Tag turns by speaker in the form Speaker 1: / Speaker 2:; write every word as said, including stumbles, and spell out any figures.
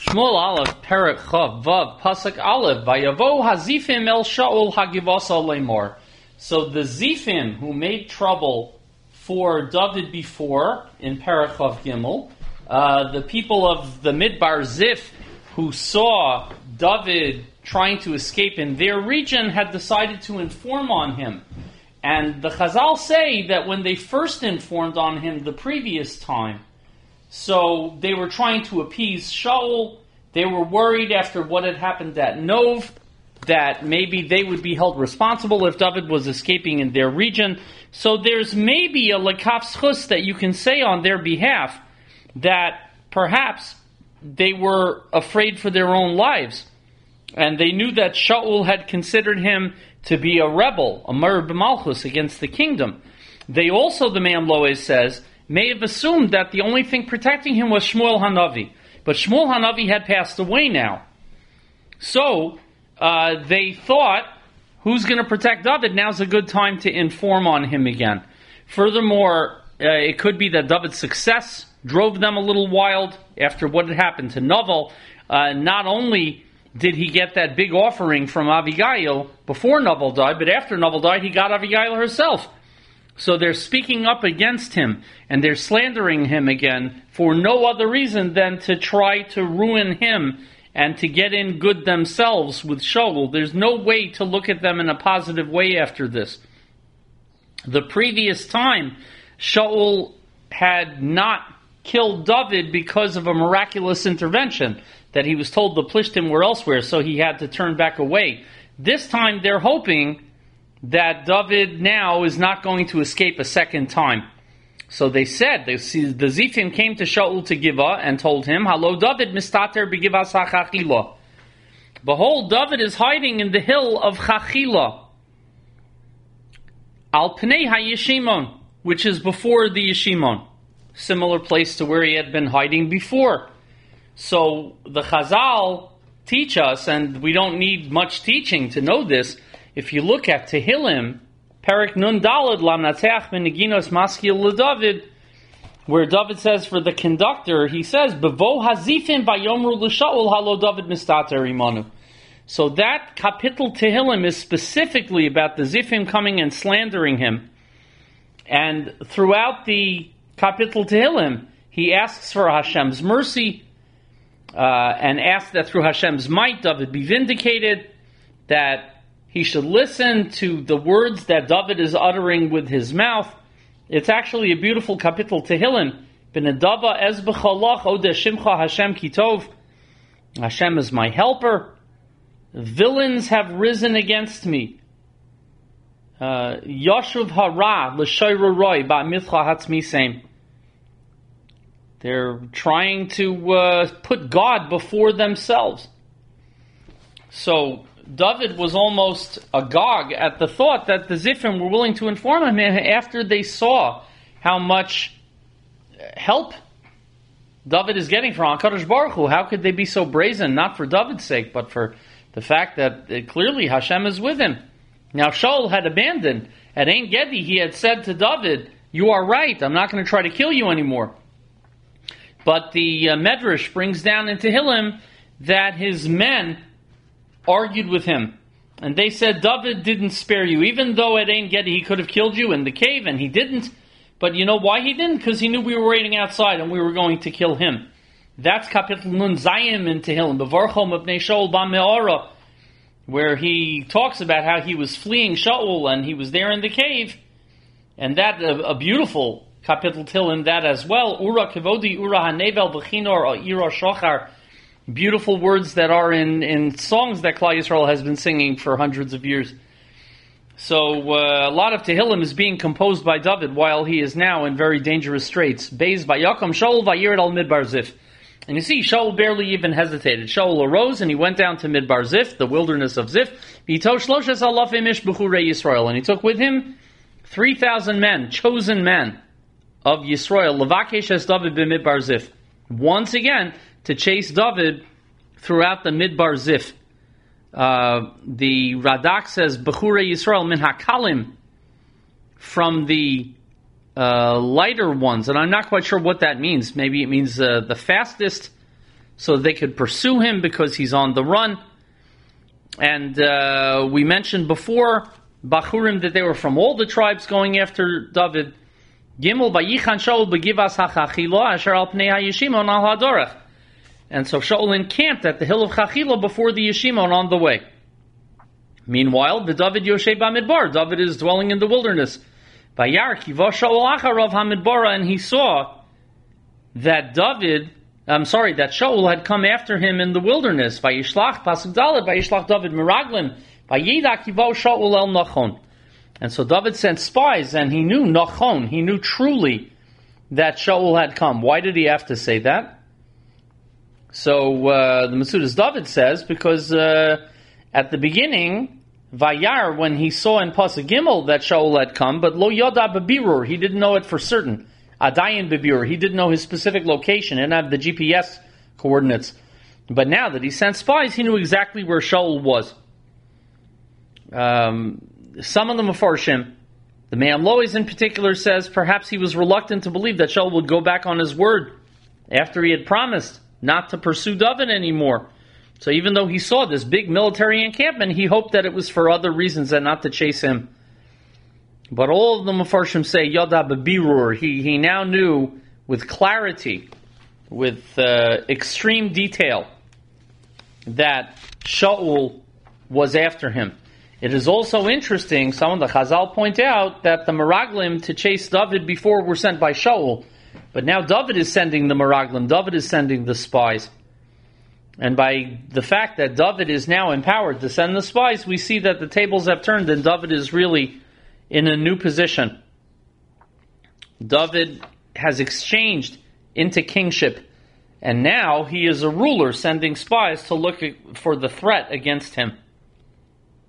Speaker 1: Shmuel Aleph, Perek Chav, Vav, Pasuk Aleph, Vayavo Hazifim El Shaul Hagivasa Lemor. So the Zifim who made trouble for David before, in Perek Chav Gimel, uh, the people of the Midbar Zif who saw David trying to escape in their region had decided to inform on him. And the Chazal say that when they first informed on him the previous time, so they were trying to appease Shaul. They were worried after what had happened at Nov that maybe they would be held responsible if David was escaping in their region. So there's maybe a lekaf schus that you can say on their behalf that perhaps they were afraid for their own lives. And they knew that Shaul had considered him to be a rebel, a Mer b'malchus against the kingdom. They also, the Me'am Loez says, may have assumed that the only thing protecting him was Shmuel Hanavi. But Shmuel Hanavi had passed away now. So, uh, they thought, who's going to protect David? Now's a good time to inform on him again. Furthermore, uh, it could be that David's success drove them a little wild after what had happened to Novel. Uh, not only did he get that big offering from Abigail before Novel died, but after Novel died, he got Abigail herself. So they're speaking up against him, and they're slandering him again for no other reason than to try to ruin him and to get in good themselves with Shaul. There's no way to look at them in a positive way after this. The previous time, Shaul had not killed David because of a miraculous intervention, that he was told the Plishtim were elsewhere, so he had to turn back away. This time they're hoping that David now is not going to escape a second time. So they said, the Zifim came to Shaul to Giva and told him, Halo David mistater b'Givas HaChachila. Behold, David is hiding in the hill of Chachila. Al Pnei HaYeshimon, which is before the Yeshimon. Similar place to where he had been hiding before. So the Chazal teach us, and we don't need much teaching to know this. If you look at Tehillim, Perek Nun Daled Lamnateach Beneginos Maskil LeDavid, where David says for the conductor, he says, Bevo Hazifim Vayomru L'Shaul Halo David Mistater Imanu. So that kapitel Tehillim is specifically about the Zifim coming and slandering him. And throughout the kapitel Tehillim, he asks for Hashem's mercy, uh, and asks that through Hashem's might, David be vindicated, that he should listen to the words that David is uttering with his mouth. It's actually a beautiful kapitel Tehillim. B'nedava ez b'chalach odeh shimcha Hashem kitov. Hashem is my helper. Villains have risen against me. Yashuv hara l'shayra roi ba'mitcha hatzmisem. They're trying to uh, put God before themselves. So David was almost agog at the thought that the Zifim were willing to inform him after they saw how much help David is getting from HaKadosh Baruch Hu. How could they be so brazen, not for David's sake, but for the fact that uh, clearly Hashem is with him. Now Shaul had abandoned. At Ein Gedi, he had said to David, you are right, I'm not going to try to kill you anymore. But the uh, Medrash brings down in Tehillim that his men argued with him. And they said, David didn't spare you. Even though at Ein Gedi he could have killed you in the cave, and he didn't. But you know why he didn't? Because he knew we were waiting outside and we were going to kill him. That's Kapitel Nun Zayim in Tehillim, B'varchom B'nei Shaul Ba'me'ora, where he talks about how he was fleeing Shaul and he was there in the cave. And that, a, a beautiful Kapitel Tehillim, that as well. Ura Kevodi, Ura HaNevel, B'chinor, Ira Shochar. Beautiful words that are in, in songs that Klal Yisrael has been singing for hundreds of years. So uh, a lot of Tehillim is being composed by David while he is now in very dangerous straits. Beis Vayakom Shaul Vayired al Midbar Zif. And you see, Shaul barely even hesitated. Shaul arose and he went down to Midbar Zif, the wilderness of Zif. And he took with him three thousand men, chosen men of Yisrael. Levakesh es David b'Midbar Zif. Once again, to chase David throughout the Midbar Zif. Uh, the Radak says, Bechurei Yisrael min hakalim, from the uh, lighter ones. And I'm not quite sure what that means. Maybe it means uh, the fastest so they could pursue him because he's on the run. And uh, we mentioned before, Bachurim, that they were from all the tribes going after David. Gimel Vayichan Shaul begivas hachachila asher al pnei hayishimon al hadorach. And so Shaul encamped at the hill of Chachila before the Yeshimon on the way. Meanwhile, the David Yoshe Bamidbar, David is dwelling in the wilderness. Vayar kiva Shaul acharav hamidbara, and he saw that David, I'm sorry, that Shaul had come after him in the wilderness. Vayishlach pasuk daled, Vayishlach David miraglim, Vayida kiva Shaul el Nachon. And so David sent spies, and he knew Nachon, he knew truly that Shaul had come. Why did he have to say that? So uh, the Metzudas David says, because uh, at the beginning, Vayar, when he saw in Pasuk Gimel that Shaul had come, but Lo Yoda Bebirur, he didn't know it for certain. Adayin Bebirur, he didn't know his specific location, he didn't have the G P S coordinates. But now that he sent spies, he knew exactly where Shaul was. Um, some of the Mefarshim, the Me'am Lois in particular, says perhaps he was reluctant to believe that Shaul would go back on his word after he had promised not to pursue David anymore. So even though he saw this big military encampment, he hoped that it was for other reasons and not to chase him. But all of the Mefarshim say, Yoda Bebirur, he, he now knew with clarity, with uh, extreme detail, that Shaul was after him. It is also interesting, some of the Chazal point out, that the Meraglim to chase David before were sent by Shaul. But now David is sending the Meraglim, David is sending the spies. And by the fact that David is now empowered to send the spies, we see that the tables have turned and David is really in a new position. David has exchanged into kingship, and now he is a ruler sending spies to look for the threat against him.